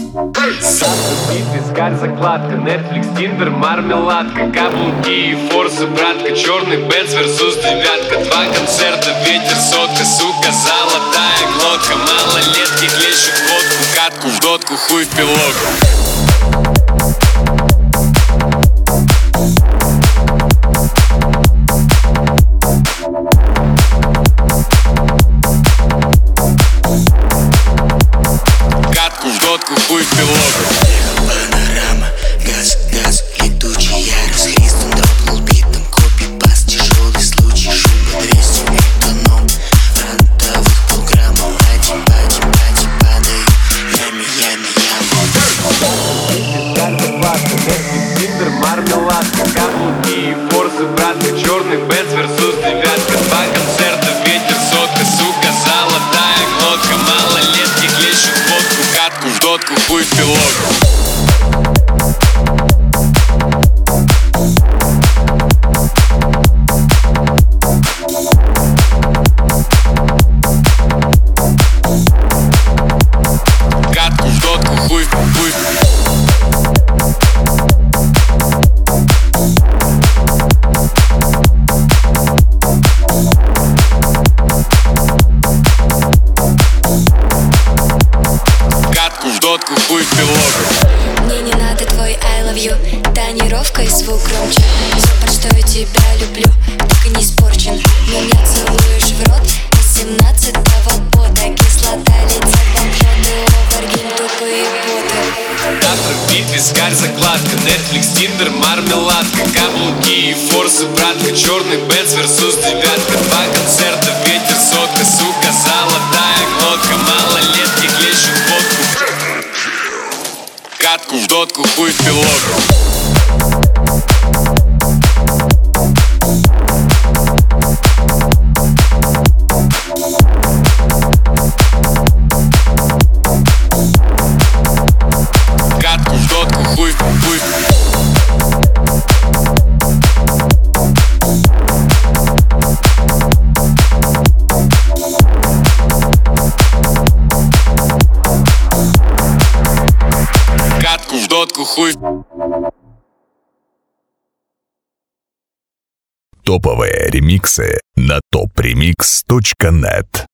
Сахар, бит, вискарь, закладка, Netflix, Tinder, мармеладка, каблуки и форсы, братка, черный Бенц versus девятка, два концерта, ветер, сотка, сука, золотая глотка, малолетки клещут водку, катку в дотку, хуй в пилок. Хуй в пилот. Панорама, газ, газ, летучий, я расхлистан, дропнул битом, копипаст, тяжелый случай, шуба 200 эконом, фронтовых полграммов, пати, падай, ями. Тиндер, мармеладка, каблуки и форсы, братка, черный Бенц versus девятка, два концерта, ветер, сотка, сука, золотая глотка, малолетки клещут водку, катку в дотку, хуй в пилот. Катку в дотку, хуй. Катку в дотку, хуй в пилот. Мне не надо твой I love you, тонировка и звук громче. Все, что я тебя люблю, так и не испорчен. Меня целуешь в рот из 17-го года. Кислота летят бомжоты, оваргин, тупые боты. Завтра бит, вискарь, закладка, Netflix, Tinder, мармеладка, каблуки и форсы, братка, черный Бенц versus девятка, два концерта, ветер, сотка, сука, золотая глотка, малолетки клещут водку, катку в дотку, хуй в пилот. Катку в дотку, хуй. Катку в дотку, хуй. Топовые ремиксы на topremix.net.